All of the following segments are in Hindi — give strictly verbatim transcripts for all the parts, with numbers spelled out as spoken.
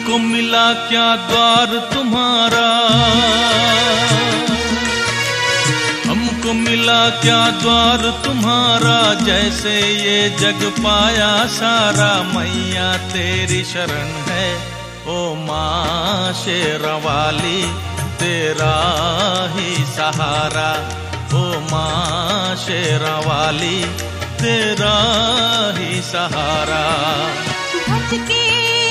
हमको मिला क्या द्वार तुम्हारा, हमको मिला क्या द्वार तुम्हारा, जैसे ये जग पाया सारा। मैया तेरी शरण है ओ माँ शेरवाली, तेरा ही सहारा। ओ माँ शेरवाली, तेरा ही सहारा। भटके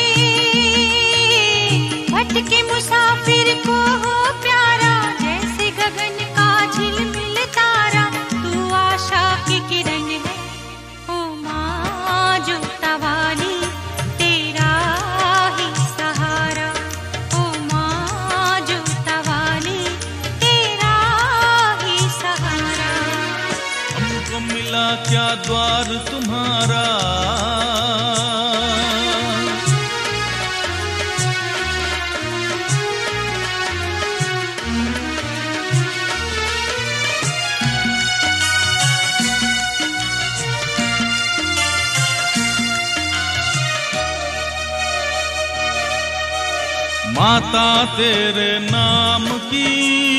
भटके मुसाफिर को हो प्यारा, जैसे गगन का झिलमिल तारा। तू आशा की किरण है ओ माँ जोता वाली, तेरा ही सहारा। ओ माँ जोता वाली, तेरा ही सहारा। हमको मिला क्या द्वार तुम्हारा, माता तेरे नाम की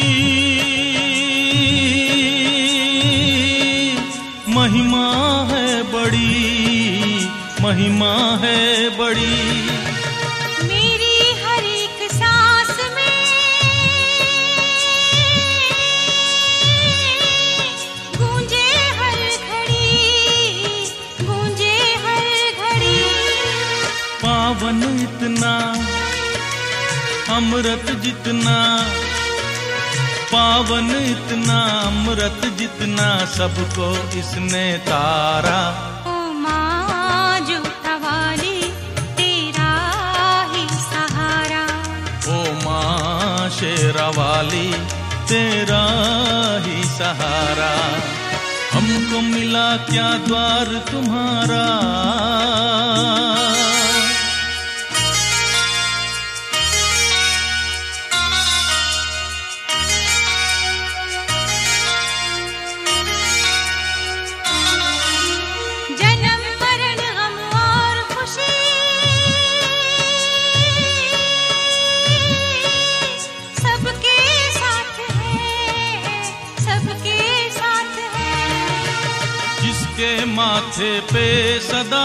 महिमा है बड़ी, महिमा है बड़ी। मेरी हर एक सांस में गूंजे हर घड़ी, गूंजे हर घड़ी। पावन इतना अमृत जितना, पावन इतना अमृत जितना, सबको इसने तारा। ओ माँ जोता वाली, तेरा ही सहारा। ओ माँ शेरवाली, तेरा ही सहारा। हमको मिला क्या द्वार तुम्हारा, के माथे पे सदा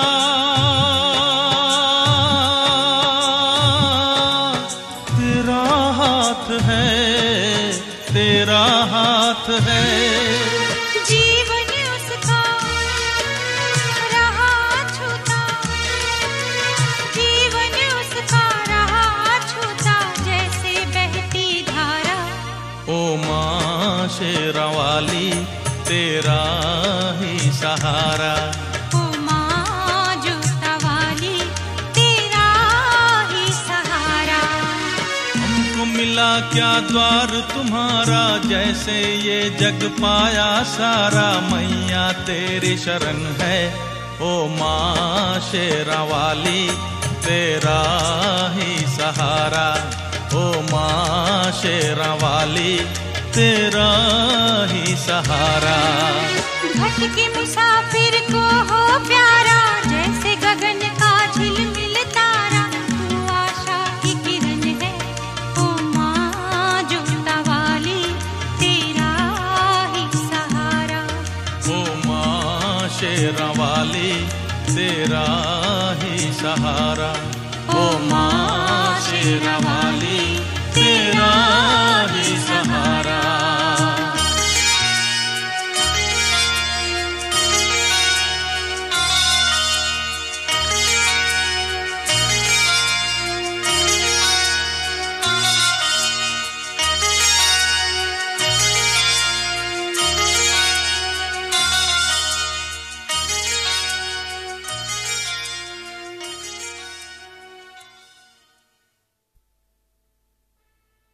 तेरा हाथ है, तेरा हाथ है। जीवन उसका रहा छूता, जीवन उसका रहा छूता, जैसे बहती धारा। ओ माँ शेरवाली, तेरा ही सहारा। ओ माँ जोता वाली, तेरा ही सहारा। हमको मिला क्या द्वार तुम्हारा, जैसे ये जग पाया सारा। मैया तेरी शरण है ओ माँ शेरवाली, तेरा ही सहारा। ओ माँ शेरवाली, तेरा ही सहारा। भटके मुसाफिर को हो प्यारा, जैसे गगन का झिलमिल तारा। तू आशा की किरण है ओ माँ जोता वाली, तेरा ही सहारा। ओ माँ शेरवाली, तेरा ही सहारा। ओ माँ शेरवाली,